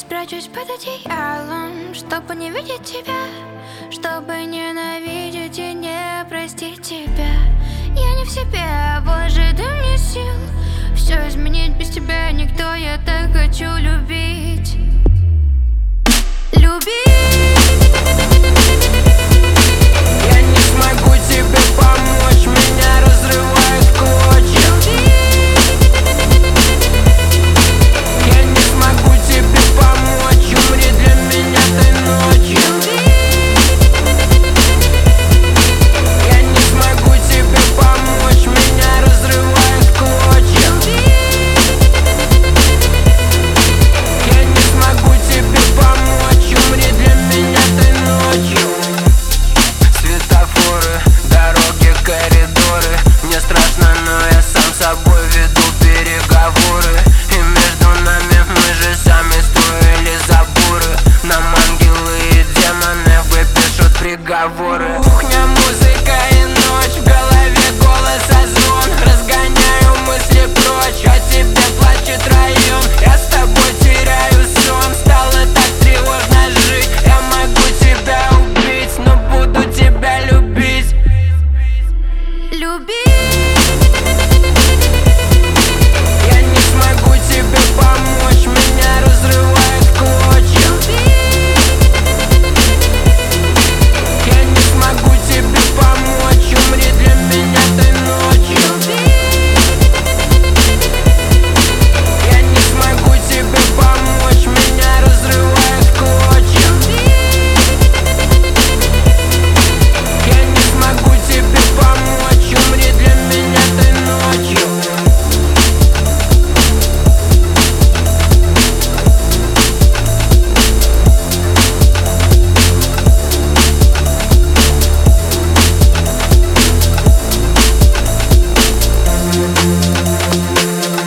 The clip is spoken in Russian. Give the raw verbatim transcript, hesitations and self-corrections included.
спрячусь под одеялом, чтобы не видеть тебя, чтобы ненавидеть и не простить тебя. Я не в себе, боже, дай мне сил все изменить без тебя.